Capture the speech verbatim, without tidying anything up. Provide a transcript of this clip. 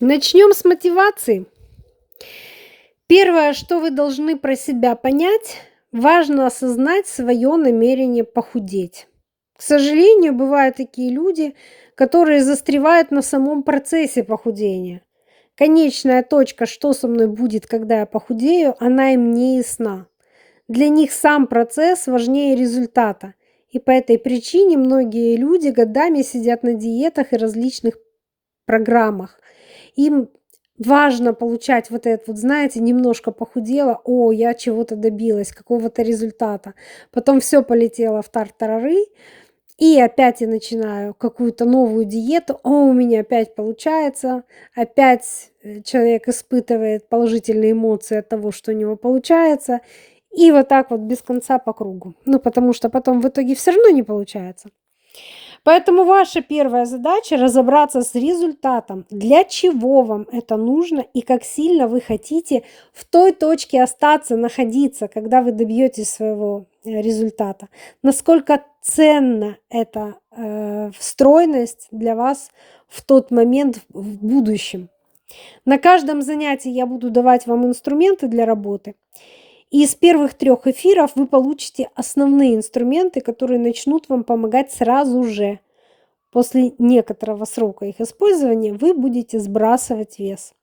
Начнем с мотивации. Первое, что вы должны про себя понять, важно осознать свое намерение похудеть. К сожалению, бывают такие люди, которые застревают на самом процессе похудения. Конечная точка, что со мной будет, когда я похудею, она им не ясна. Для них сам процесс важнее результата. И по этой причине многие люди годами сидят на диетах и различных программах. Им важно получать вот это вот, знаете, немножко похудела, о, я чего-то добилась, какого-то результата. Потом все полетело в тартарары, и опять я начинаю какую-то новую диету, о, у меня опять получается, опять э, человек испытывает положительные эмоции от того, что у него получается, и вот так вот без конца по кругу. Ну, потому что потом в итоге все равно не получается. Поэтому ваша первая задача разобраться с результатом, для чего вам это нужно и как сильно вы хотите в той точке остаться, находиться, когда вы добьетесь своего э, результата. Насколько ценна эта э, встроенность для вас в тот момент в будущем. На каждом занятии я буду давать вам инструменты для работы. И из первых трех эфиров вы получите основные инструменты, которые начнут вам помогать сразу же. После некоторого срока их использования вы будете сбрасывать вес.